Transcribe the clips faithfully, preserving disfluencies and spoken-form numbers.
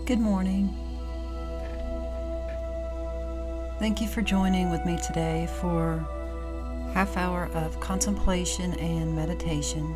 Good morning. Thank you for joining with me today for half hour of contemplation and meditation.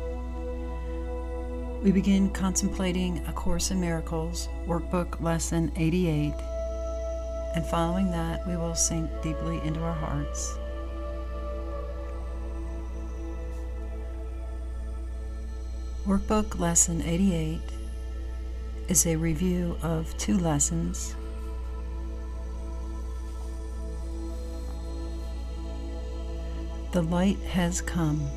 We begin contemplating A Course in Miracles, Workbook Lesson eighty-eight, and following that we will sink deeply into our hearts. Workbook Lesson eighty-eight is a review of two lessons. The light has come.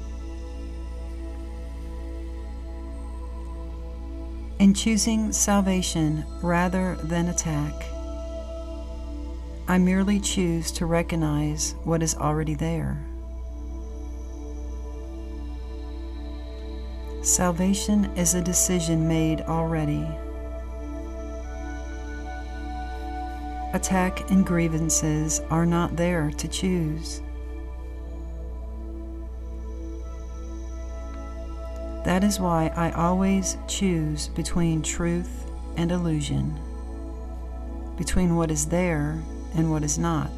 In choosing salvation rather than attack, I merely choose to recognize what is already there. Salvation is a decision made already. Attack and grievances are not there to choose. That is why I always choose between truth and illusion, between what is there and what is not.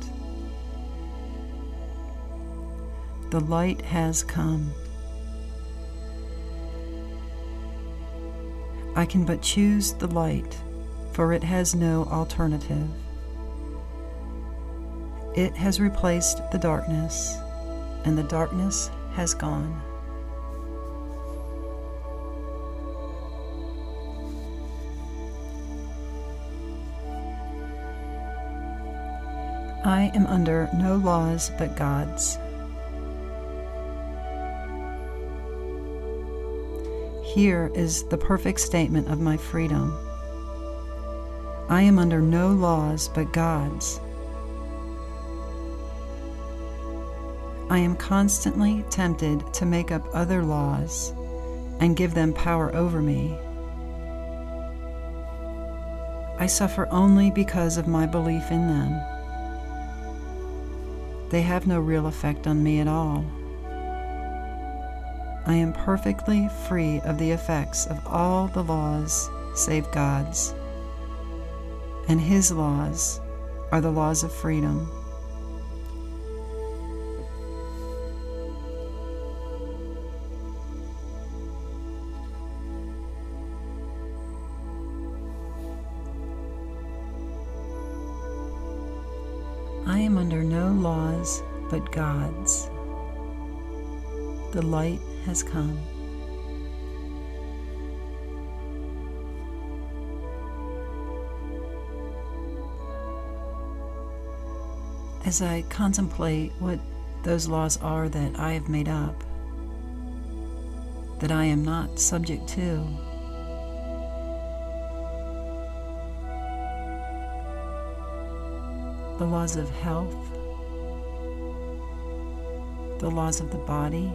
The light has come. I can but choose the light, for it has no alternative. It has replaced the darkness, and the darkness has gone. I am under no laws but God's. Here is the perfect statement of my freedom. I am under no laws but God's. I am constantly tempted to make up other laws and give them power over me. I suffer only because of my belief in them. They have no real effect on me at all. I am perfectly free of the effects of all the laws save God's, and His laws are the laws of freedom. I am under no laws but God's. The light has come. As I contemplate what those laws are that I have made up, that I am not subject to, the laws of health, the laws of the body,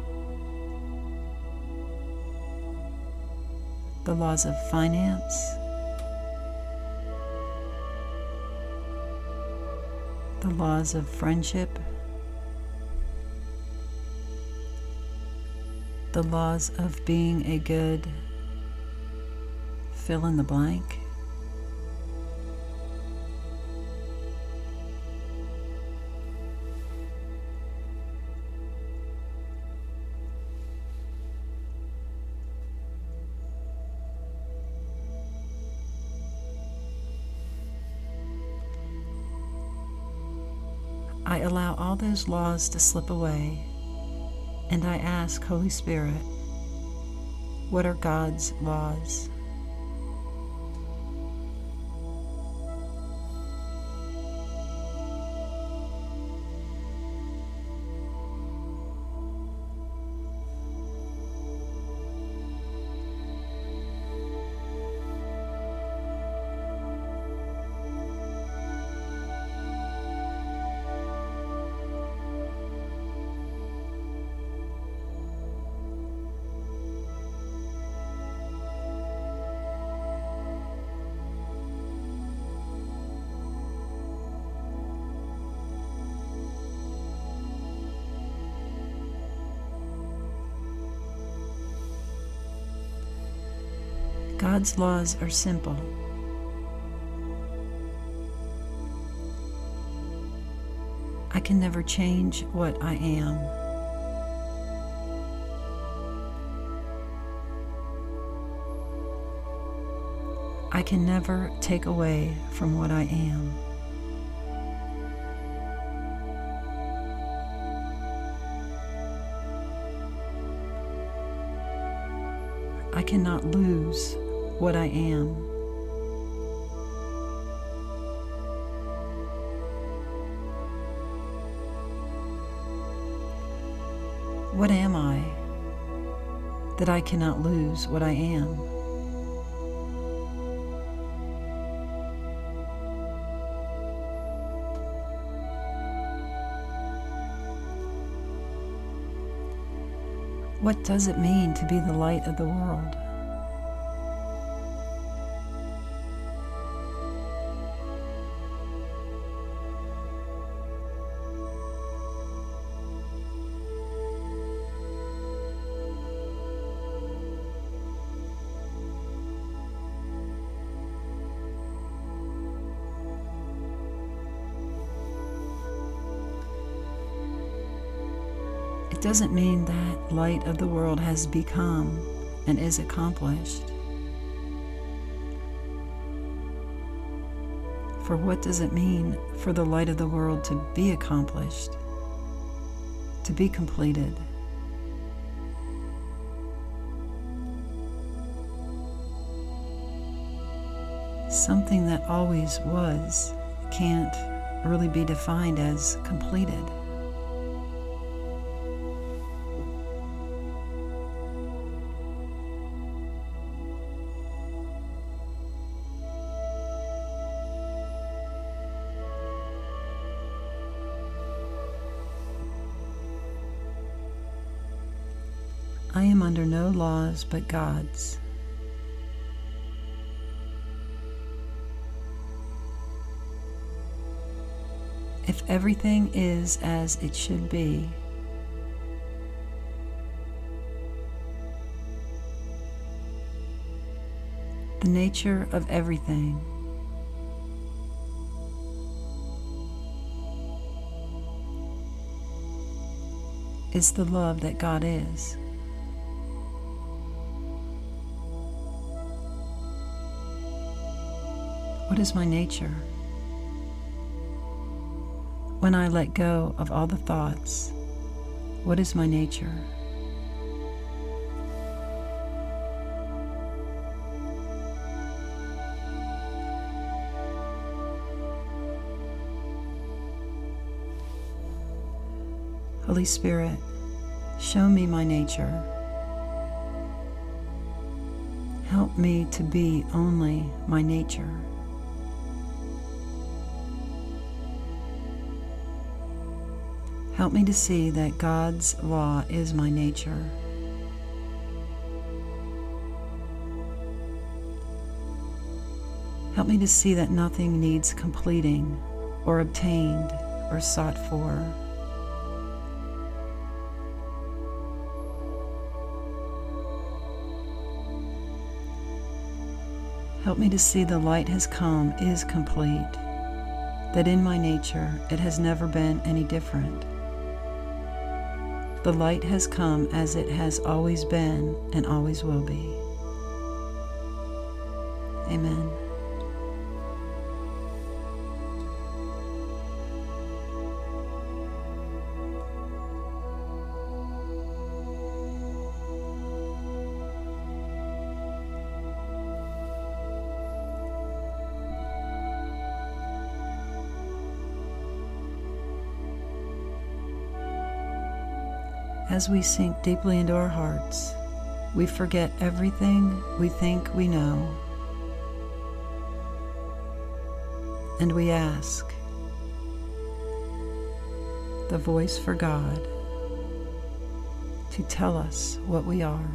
the laws of finance, the laws of friendship, the laws of being a good fill in the blank. I allow all those laws to slip away, and I ask, Holy Spirit, what are God's laws? God's laws are simple. I can never change what I am. I can never take away from what I am. I cannot lose what I am. What am I that I cannot lose what I am? What does it mean to be the light of the world? It doesn't mean that light of the world has become and is accomplished. For what does it mean for the light of the world to be accomplished, to be completed? Something that always was can't really be defined as completed. I am under no laws but God's. If everything is as it should be, the nature of everything is the love that God is. What is my nature? When I let go of all the thoughts, what is my nature? Holy Spirit, show me my nature. Help me to be only my nature. Help me to see that God's law is my nature. Help me to see that nothing needs completing or obtained or sought for. Help me to see the light has come is complete, that in my nature it has never been any different. The light has come as it has always been and always will be. Amen. As we sink deeply into our hearts, we forget everything we think we know, and we ask the voice for God to tell us what we are.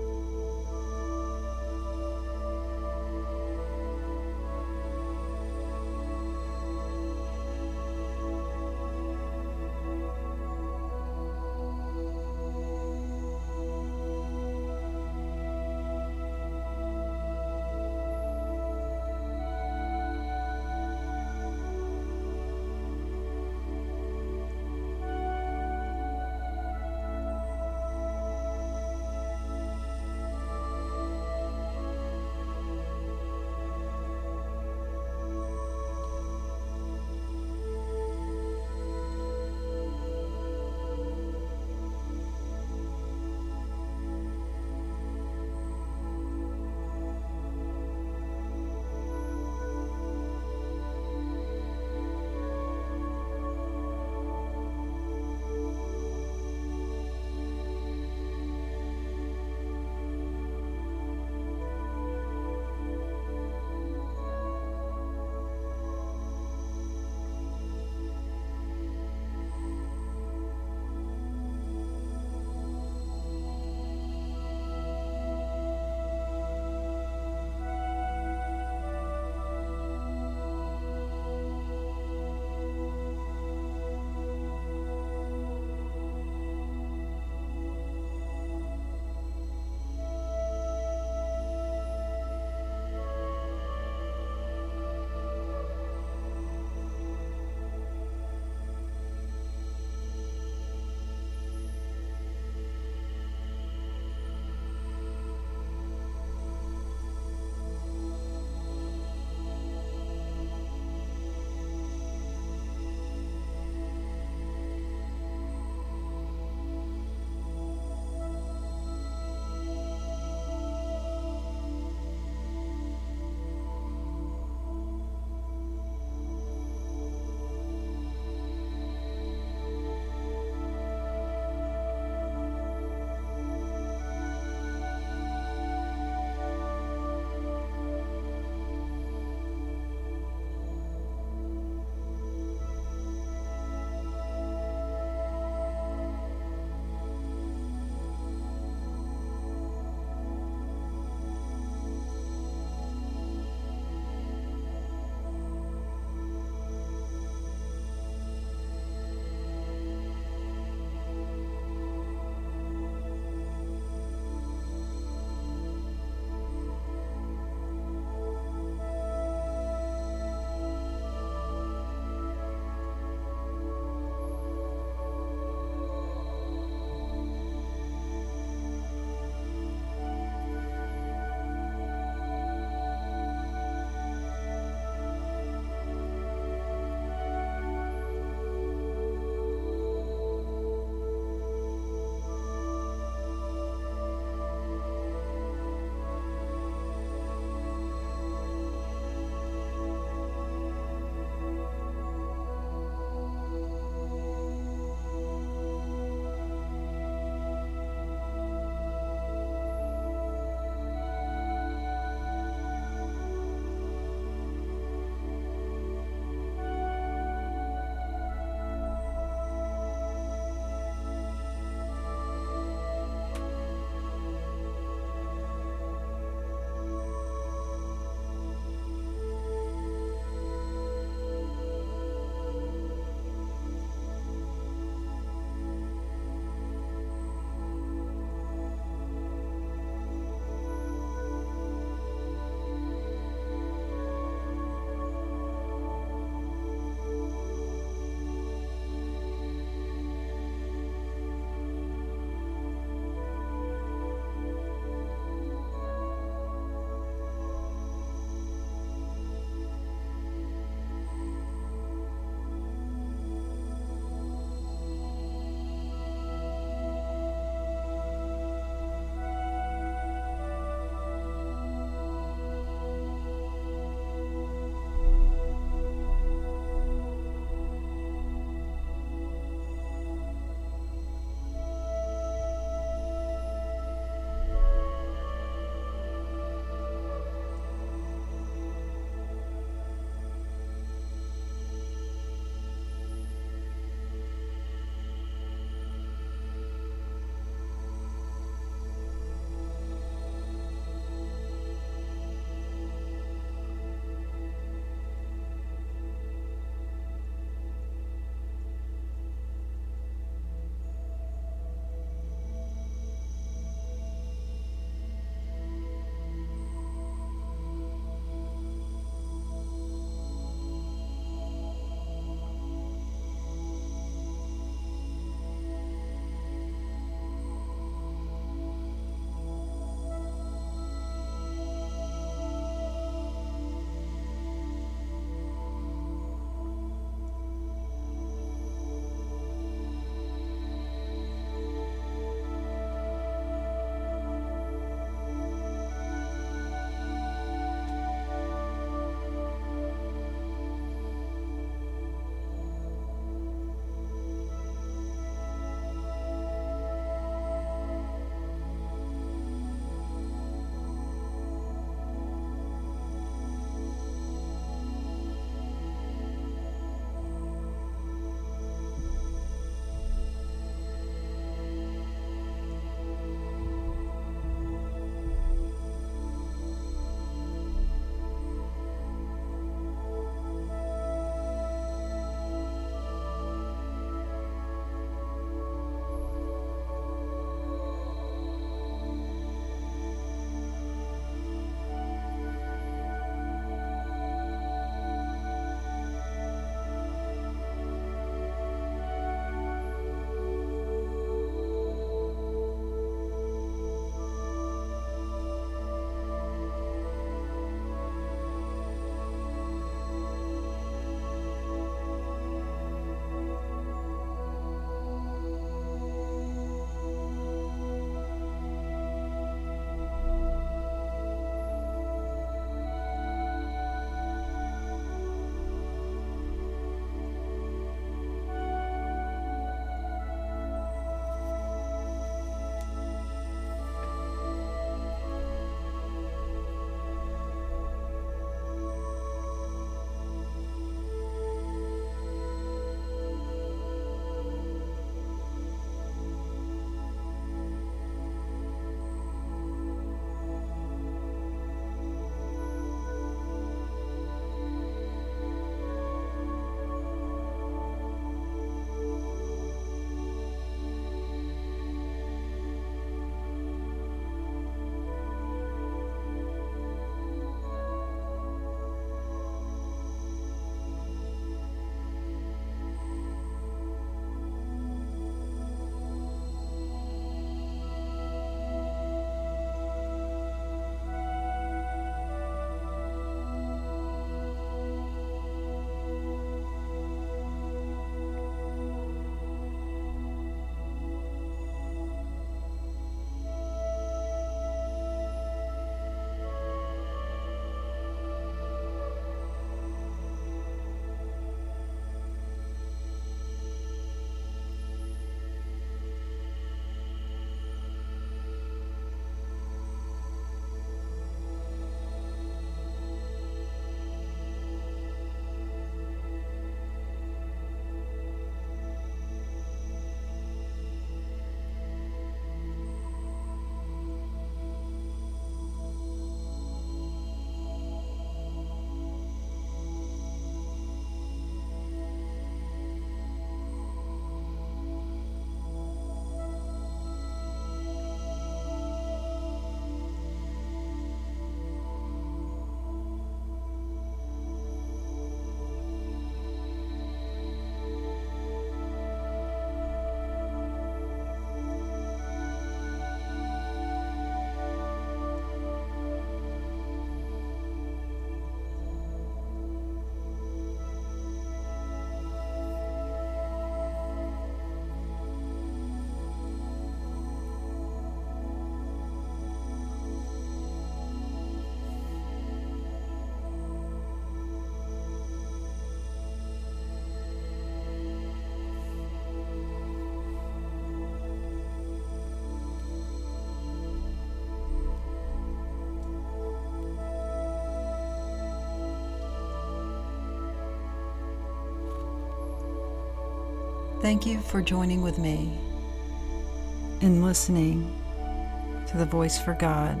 Thank you for joining with me in listening to the voice for God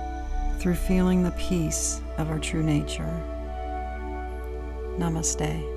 through feeling the peace of our true nature. Namaste.